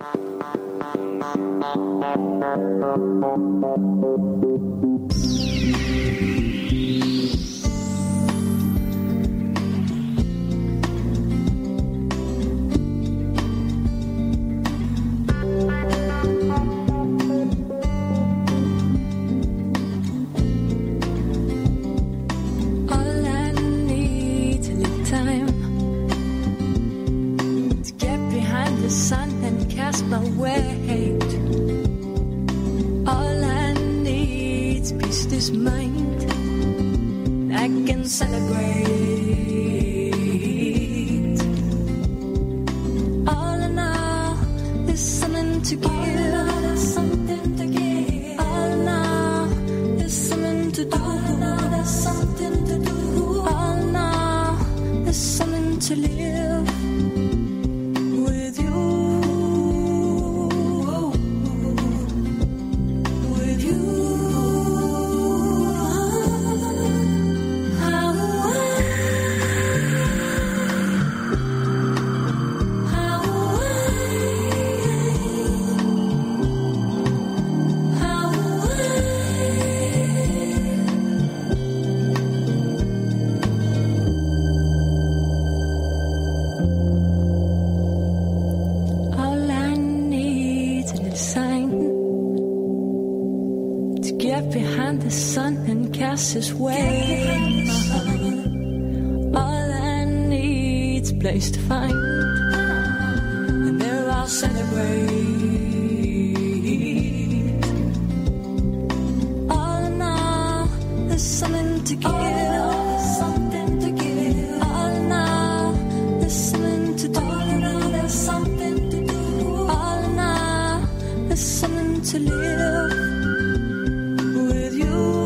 His way. All I need's a place to find, and there I'll celebrate. All in all, there's something to give. Something to give. All in all, there's something to do. All in all, there's something to do. All in all, there's something to live with you.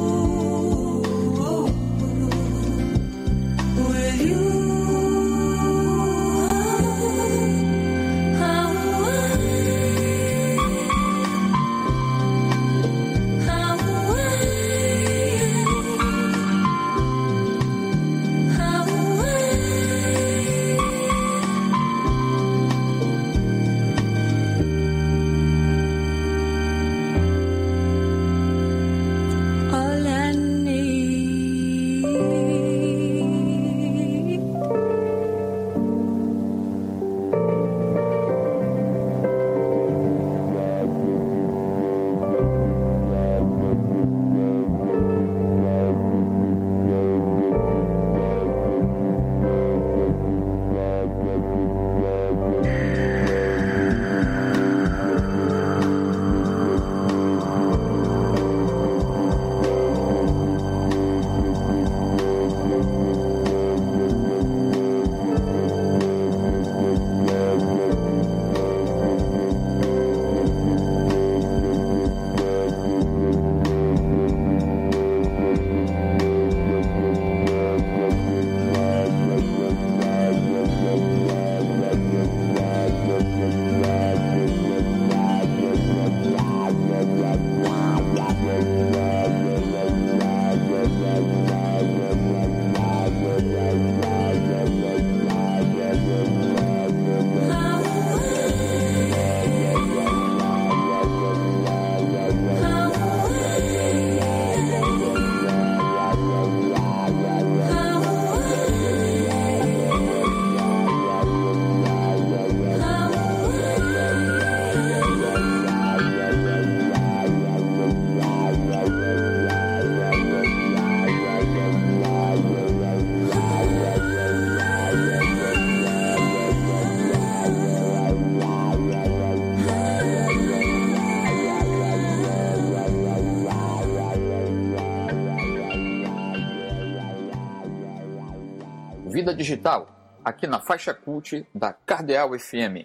Vida Digital, aqui na faixa cult da Cardeal FM.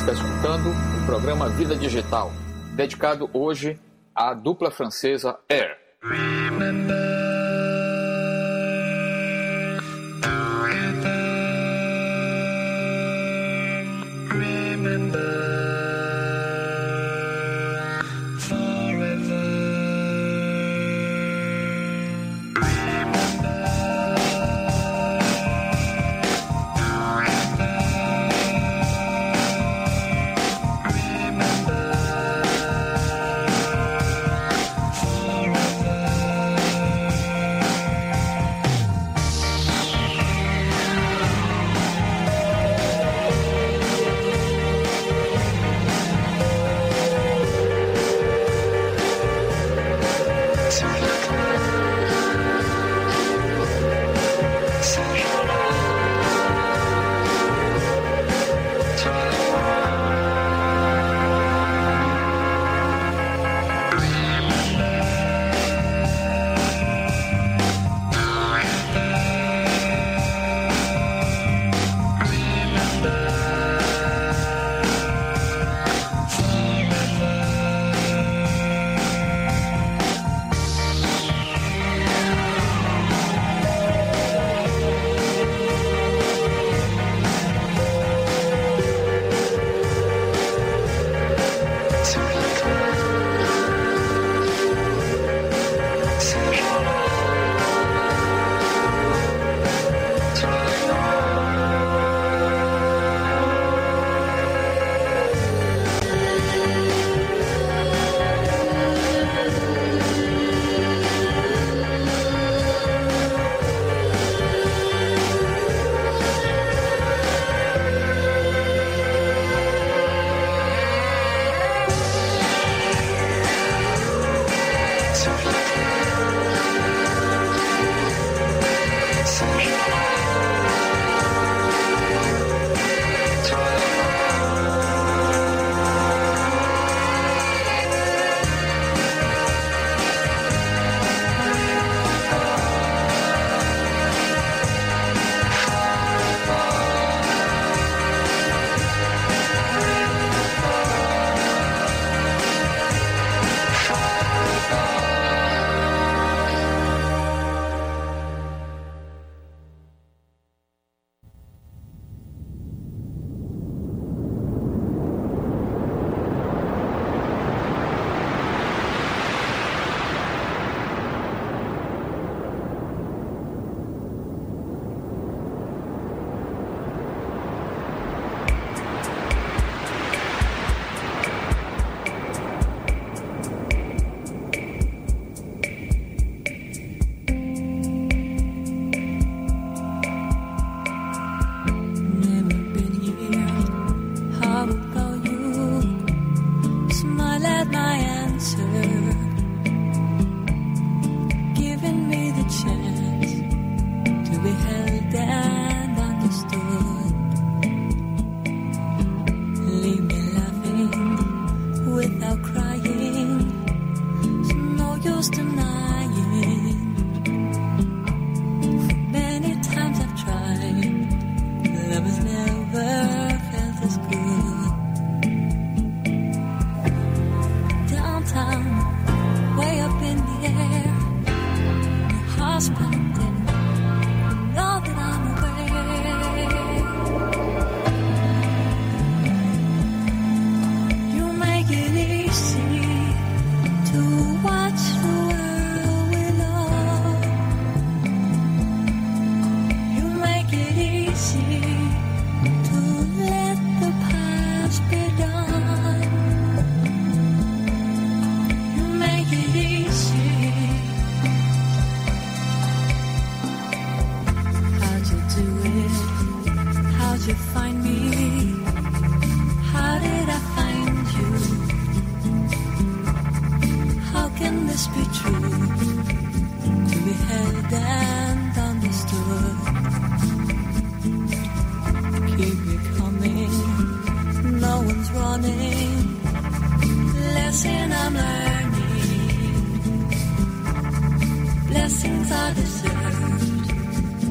está escutando o programa Vida Digital, dedicado hoje à dupla francesa Air.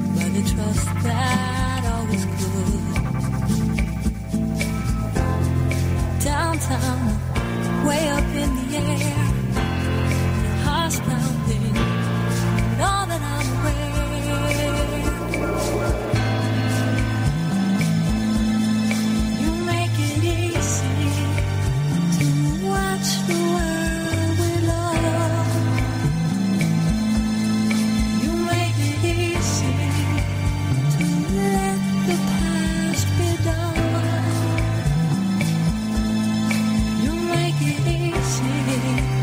Trust that always could. sound way up in the air. Your heart's pounding, and all that I'm aware. You make it easy to watch the world we love. You make it easy to let the past be done. You make it easy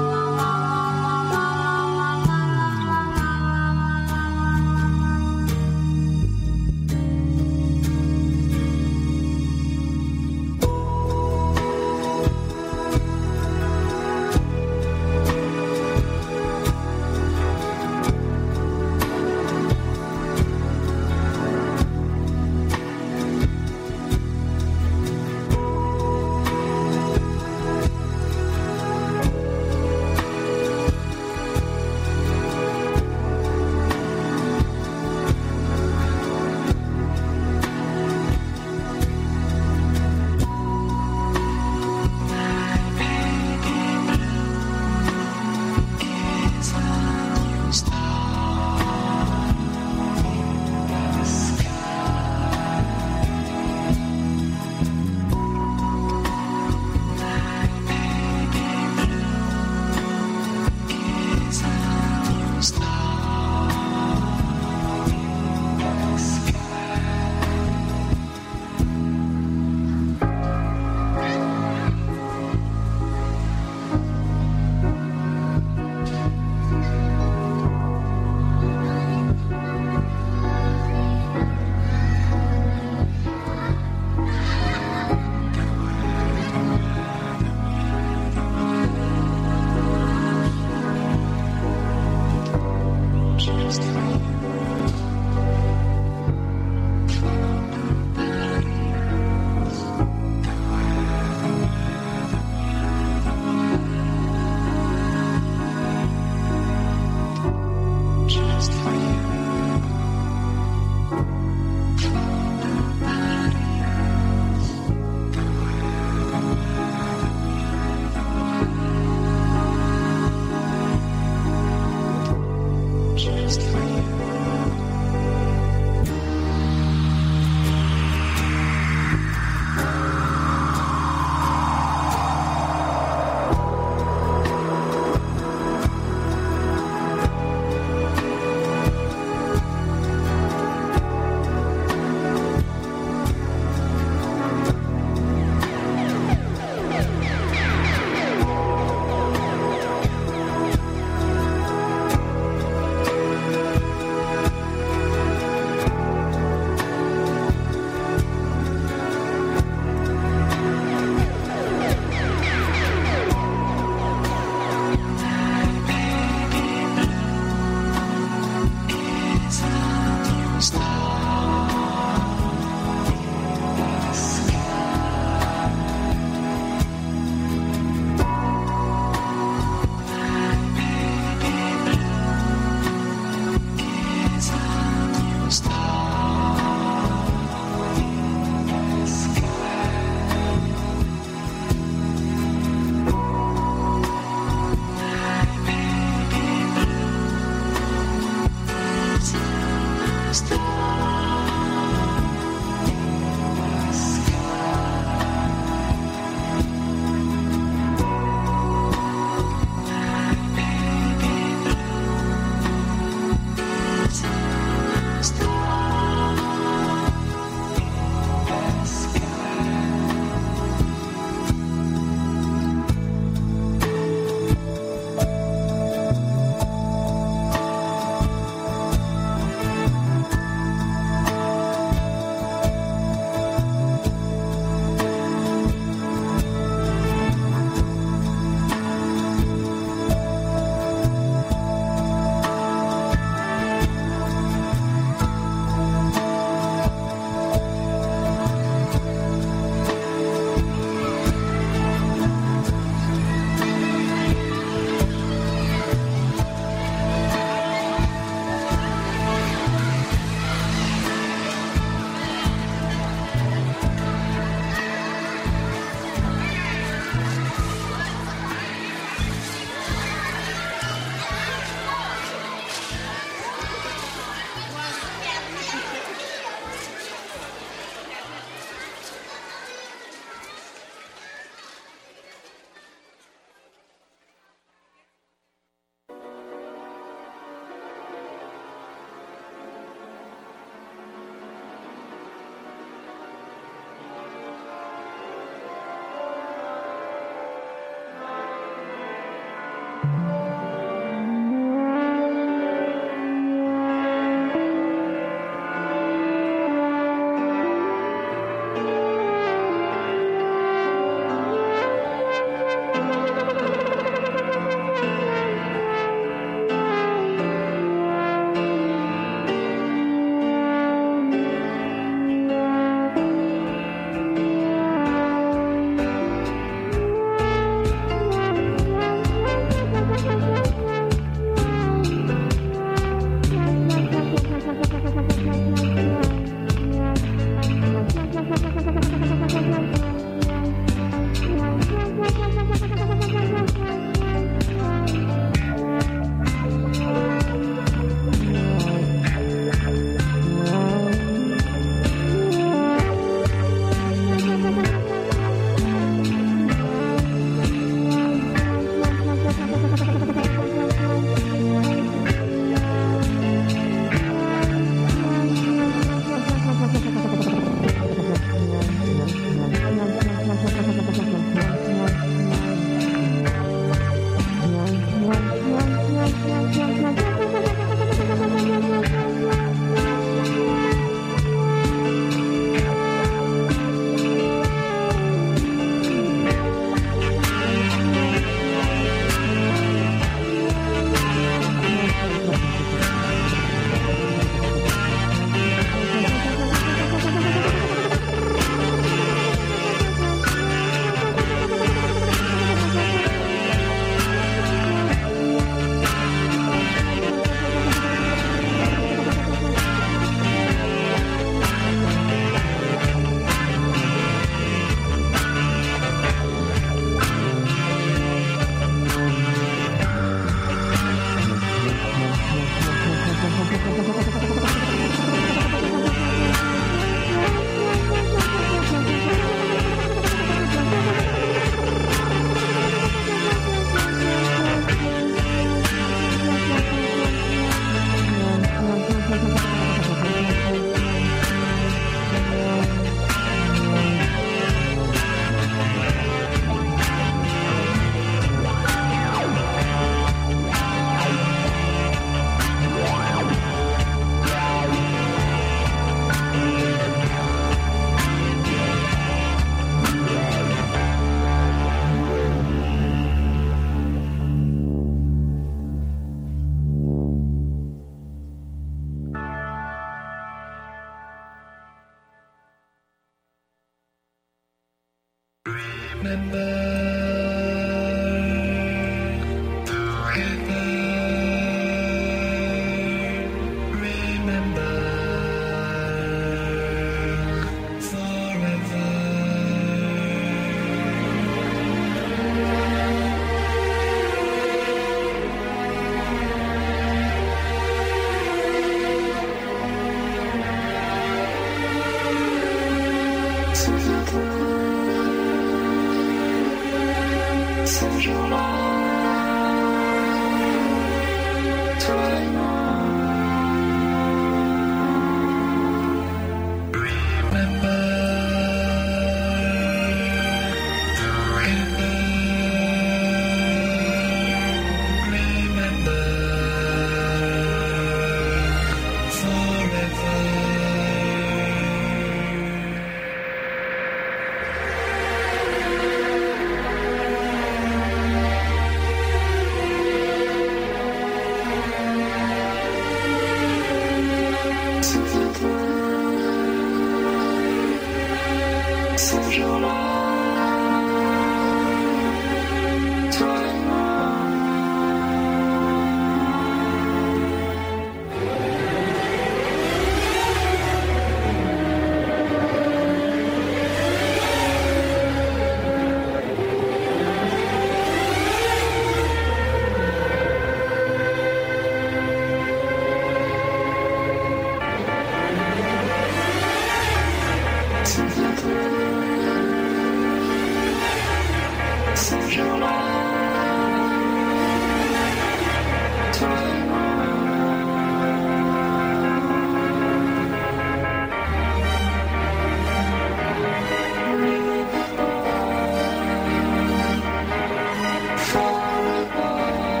Forever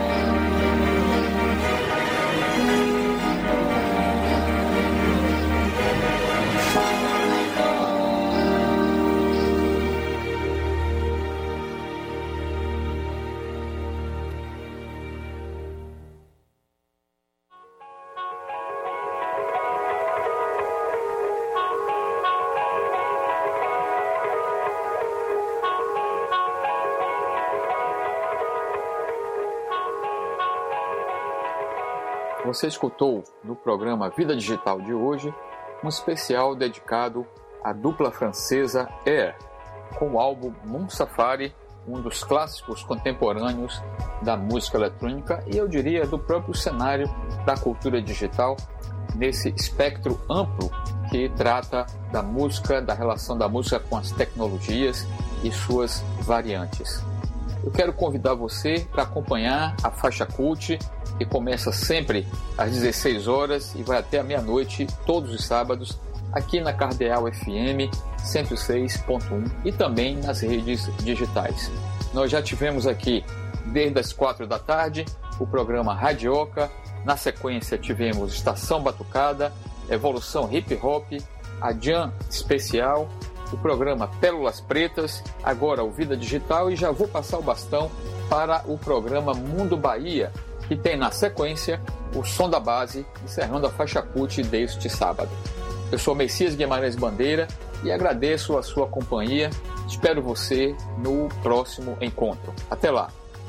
Você escutou no programa Vida Digital de hoje um especial dedicado à dupla francesa Air, com o álbum Moon Safari, um dos clássicos contemporâneos da música eletrônica e eu diria do próprio cenário da cultura digital, nesse espectro amplo que trata da música, da relação da música com as tecnologias e suas variantes. Eu quero convidar você para acompanhar a Faixa Cult, que começa sempre às 16 horas e vai até a meia-noite, todos os sábados, aqui na Cardeal FM 106.1 e também nas redes digitais. Nós já tivemos aqui, desde as 4 da tarde, o programa Radioca, na sequência tivemos Estação Batucada, Evolução Hip Hop, a Jam Especial, o programa Pérolas Pretas, agora o Vida Digital e já vou passar o bastão para o programa Mundo Bahia, que tem na sequência o Som da Base, encerrando a Faixa Cult deste sábado. Eu sou Messias Guimarães Bandeira e agradeço a sua companhia. Espero você no próximo encontro. Até lá!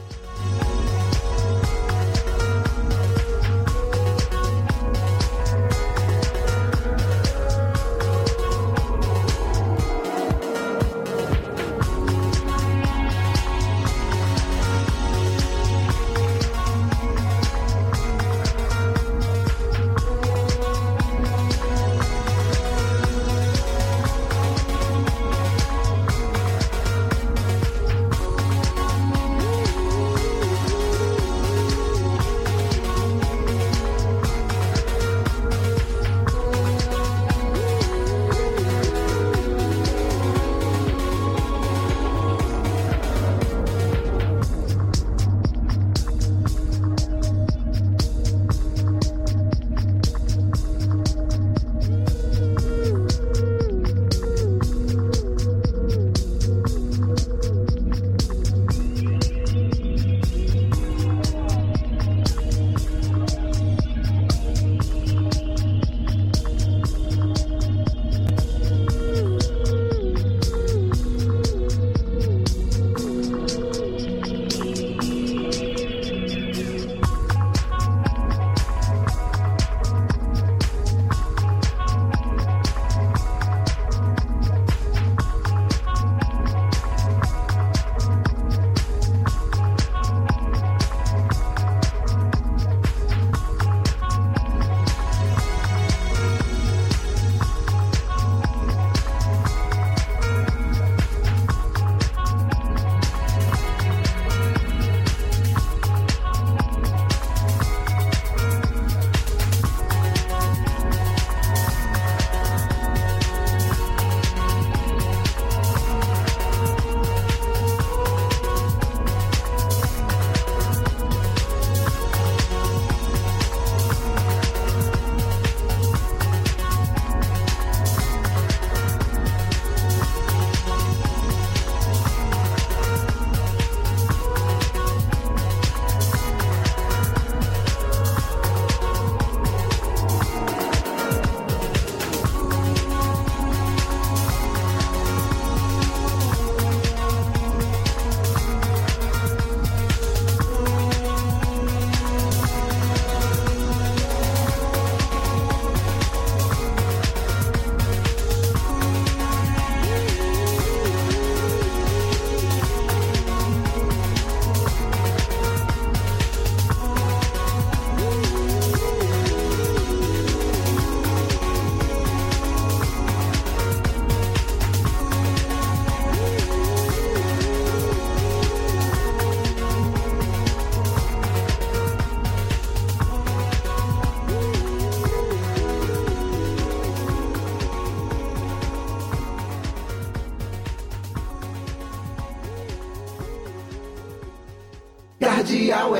Cardeal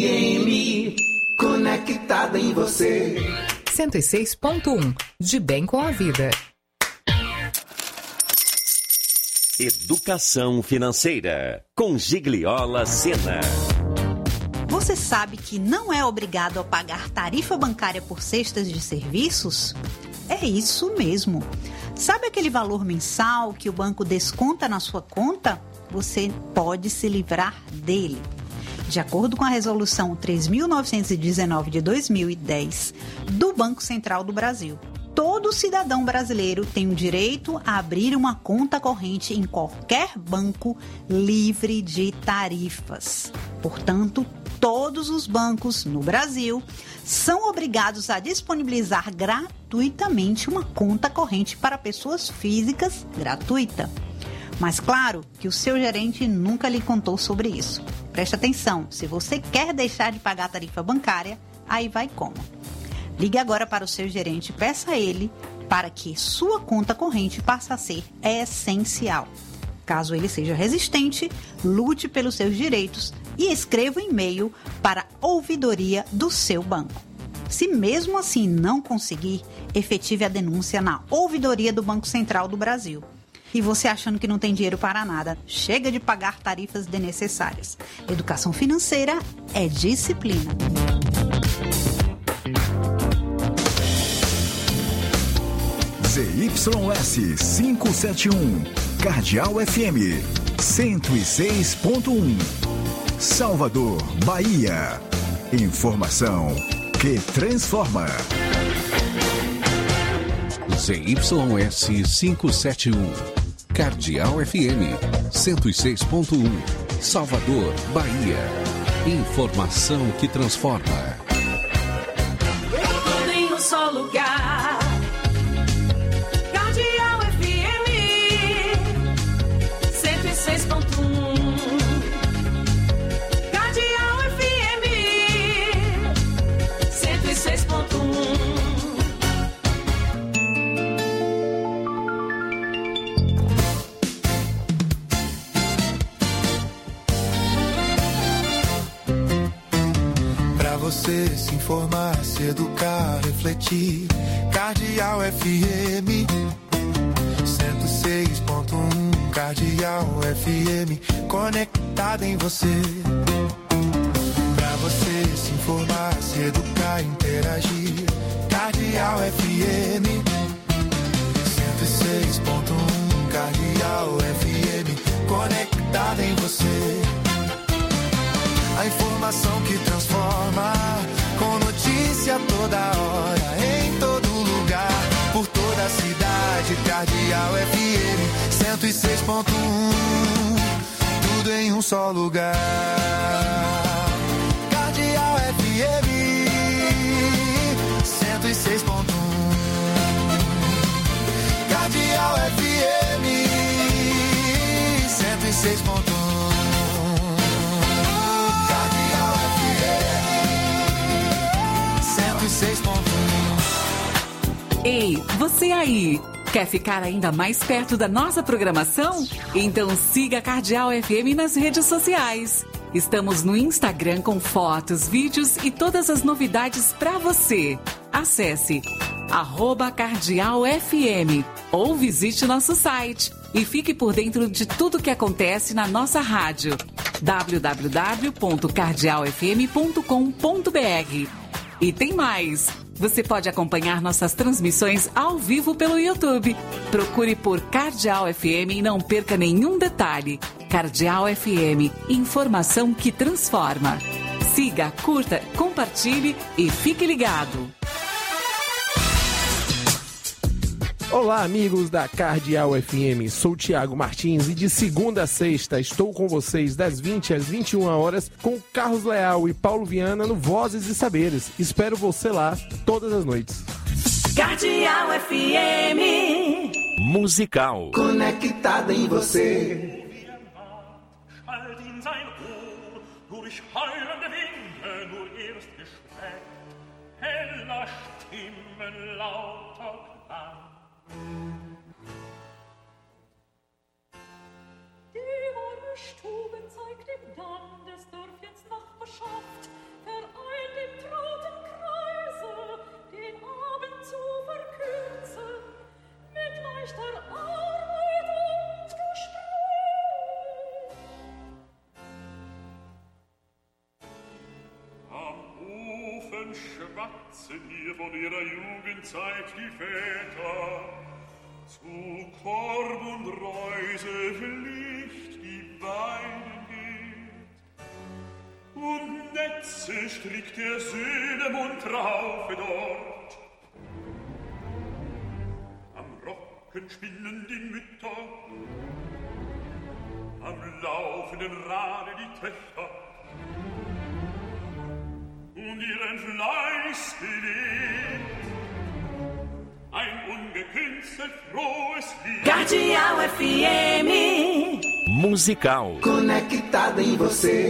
FM, conectada em você. 106.1, de bem com a vida. Educação Financeira, com Gigliola Sena. Você sabe que não é obrigado a pagar tarifa bancária por cestas de serviços? É isso mesmo. Sabe aquele valor mensal que o banco desconta na sua conta? Você pode se livrar dele. De acordo com a Resolução 3.919 de 2010 do Banco Central do Brasil, todo cidadão brasileiro tem o direito a abrir uma conta corrente em qualquer banco livre de tarifas. Portanto, todos os bancos no Brasil são obrigados a disponibilizar gratuitamente uma conta corrente para pessoas físicas gratuita. Mas claro que o seu gerente nunca lhe contou sobre isso. Preste atenção, se você quer deixar de pagar a tarifa bancária, aí vai como? Ligue agora para o seu gerente e peça a ele para que sua conta corrente passe a ser essencial. Caso ele seja resistente, lute pelos seus direitos e escreva um e-mail para a ouvidoria do seu banco. Se mesmo assim não conseguir, efetive a denúncia na ouvidoria do Banco Central do Brasil. E você achando que não tem dinheiro para nada, chega de pagar tarifas desnecessárias. Educação financeira é disciplina. ZYS 571, Cardeal FM 106.1, Salvador, Bahia. Informação que transforma. ZYS 571, Cardeal FM 106.1, Salvador, Bahia. Informação que transforma. Tudo em um só lugar. Cardeal FM 106.1. Cardeal FM 106.1. Você se informar, se educar, refletir. Cardeal FM 106.1. Cardeal FM conectada em você. Pra você se informar, se educar, interagir. Cardeal FM 106.1. Cardeal FM conectada em você. A informação que transforma, com notícia toda hora, em todo lugar, por toda a cidade. Cardeal FM 106.1, tudo em um só lugar. Cardeal FM 106.1. Cardeal FM 106.1. Ei, você aí! Quer ficar ainda mais perto da nossa programação? Então siga a Cardeal FM nas redes sociais. Estamos no Instagram com fotos, vídeos e todas as novidades para você. Acesse @CardealFM ou visite nosso site e fique por dentro de tudo que acontece na nossa rádio. www.cardealfm.com.br. E tem mais! Você pode acompanhar nossas transmissões ao vivo pelo YouTube. Procure por Cardeal FM e não perca nenhum detalhe. Cardeal FM, informação que transforma. Siga, curta, compartilhe e fique ligado. Olá, amigos da Cardeal FM, sou Tiago Martins e de segunda a sexta estou com vocês das 20 às 21 horas com Carlos Leal e Paulo Viana no Vozes e Saberes. Espero você lá todas as noites. Cardeal FM Musical. Conectada em você. Stube zeigt dem Damm des Dörfchens Nachbarschaft, vereint im trauten Kreise, den Abend zu verkürzen, mit leichter Arbeit und Gespräch. Am Ofen schwatzen hier von ihrer Jugendzeit die Väter, zu Korb und Reuse Pflicht die Weiden geht. Mütze strickt der Söhne muntraufe dort. Am Rocken spinnen die Mütter, am laufenden Rade die Töchter, und ihren Fleiß bewegt ein ungekünstet frohes Lied. Cardeal FM Musical. Conectada em você.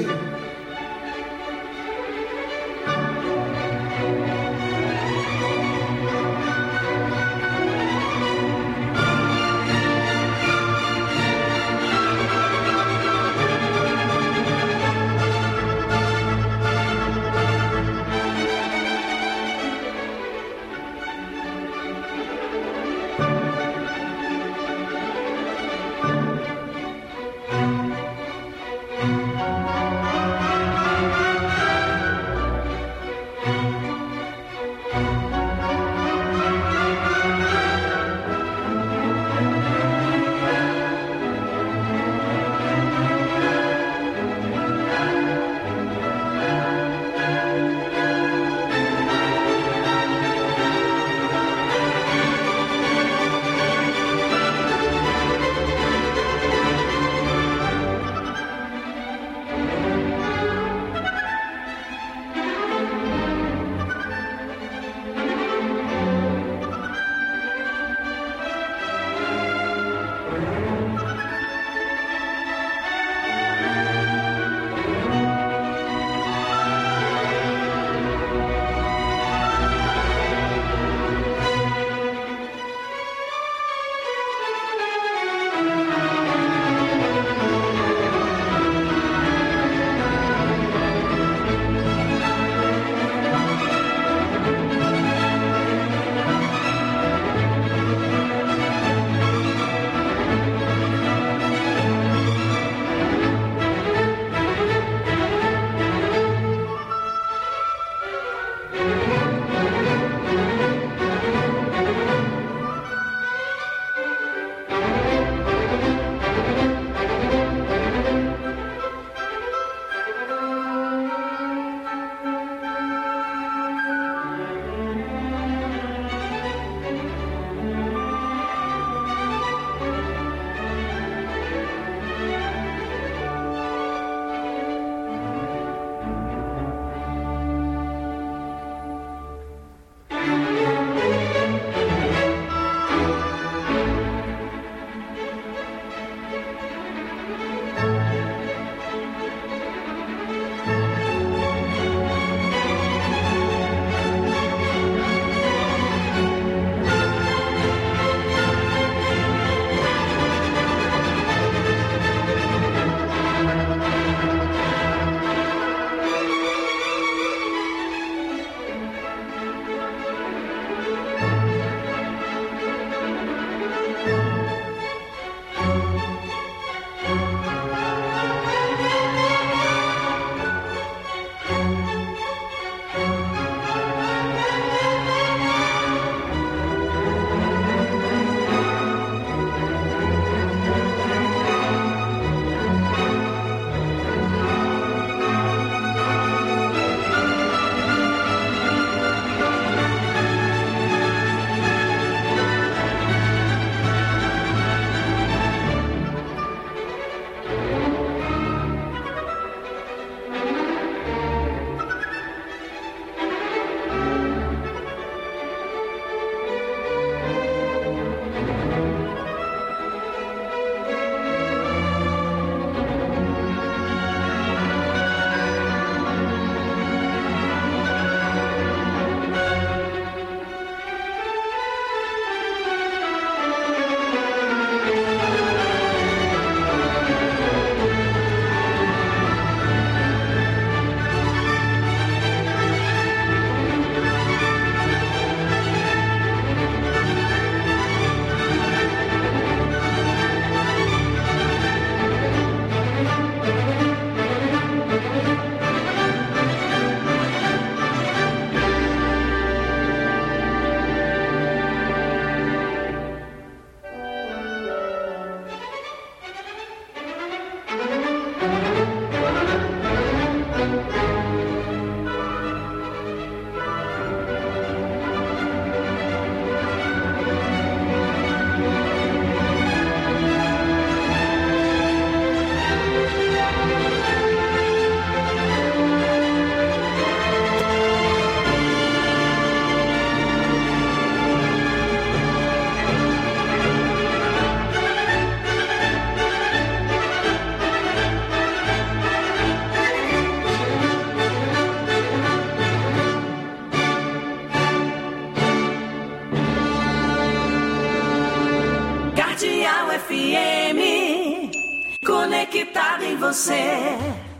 Conectada em você.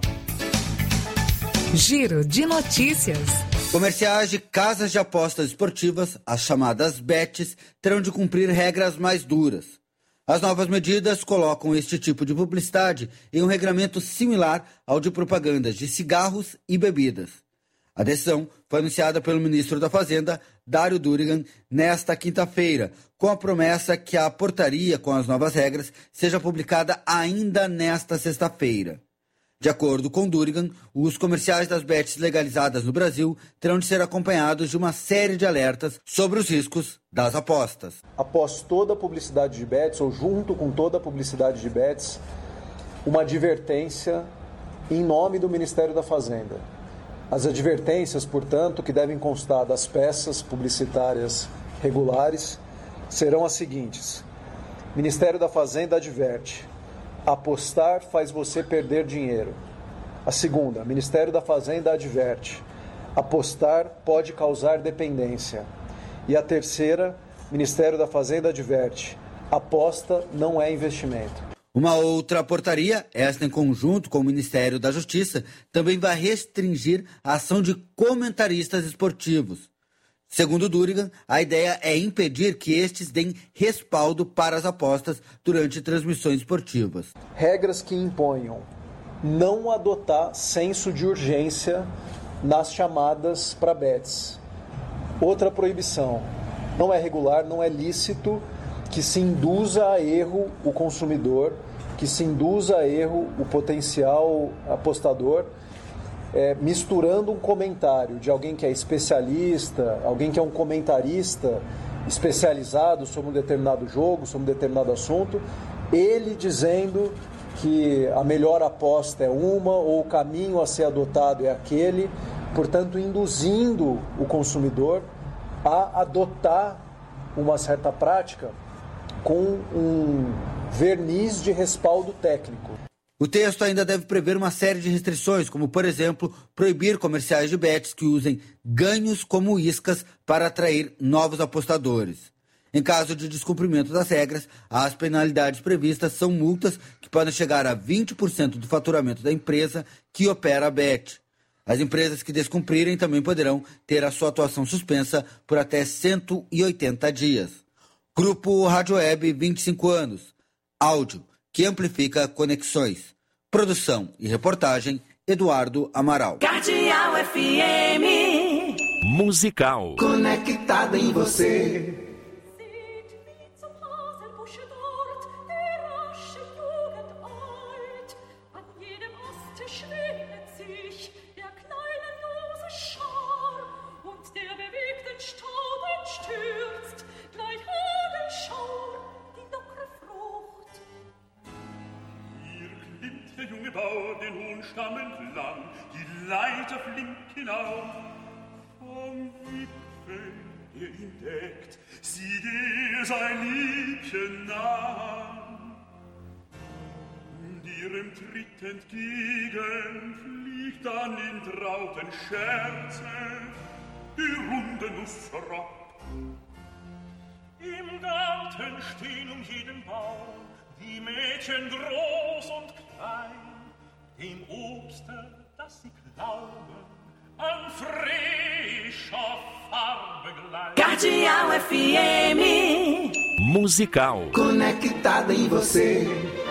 Giro de notícias. Comerciais de casas de apostas esportivas, as chamadas bets, terão de cumprir regras mais duras. As novas medidas colocam este tipo de publicidade em um regramento similar ao de propagandas de cigarros e bebidas. A decisão foi anunciada pelo ministro da Fazenda, Dário Durigan, nesta quinta-feira, com a promessa que a portaria com as novas regras seja publicada ainda nesta sexta-feira. De acordo com Durigan, os comerciais das bets legalizadas no Brasil terão de ser acompanhados de uma série de alertas sobre os riscos das apostas. Após toda a publicidade de bets, ou junto com toda a publicidade de bets, uma advertência em nome do Ministério da Fazenda. As advertências, portanto, que devem constar das peças publicitárias regulares, serão as seguintes. Ministério da Fazenda adverte: apostar faz você perder dinheiro. A segunda, Ministério da Fazenda adverte: apostar pode causar dependência. E a terceira, Ministério da Fazenda adverte: aposta não é investimento. Uma outra portaria, esta em conjunto com o Ministério da Justiça, também vai restringir a ação de comentaristas esportivos. Segundo Durigan, a ideia é impedir que estes deem respaldo para as apostas durante transmissões esportivas. Regras que imponham não adotar senso de urgência nas chamadas para bets. Outra proibição: não é regular, não é lícito que se induza a erro o consumidor, que se induza a erro o potencial apostador, misturando um comentário de alguém que é especialista, alguém que é um comentarista especializado sobre um determinado jogo, sobre um determinado assunto, ele dizendo que a melhor aposta é uma ou o caminho a ser adotado é aquele, portanto induzindo o consumidor a adotar uma certa prática com um verniz de respaldo técnico. O texto ainda deve prever uma série de restrições, como, por exemplo, proibir comerciais de bets que usem ganhos como iscas para atrair novos apostadores. Em caso de descumprimento das regras, as penalidades previstas são multas que podem chegar a 20% do faturamento da empresa que opera a bet. As empresas que descumprirem também poderão ter a sua atuação suspensa por até 180 dias. Grupo Rádio Web, 25 anos. Áudio que amplifica conexões. Produção e reportagem, Eduardo Amaral. Cardeal FM. Musical. Conectada em você. Stamm entlang, die Leiter flink hinauf. Vom Wipfel, der ihn deckt, sieht sein Liebchen nah. Und ihrem Tritt entgegen fliegt dann in trauten Scherze die runde Nuss herab. Im Garten stehen jeden Baum die Mädchen groß und klein, dem Obste, das sie glauben, an frischer Farbe gleich. Cardeal FM. Musical. Conectada em você.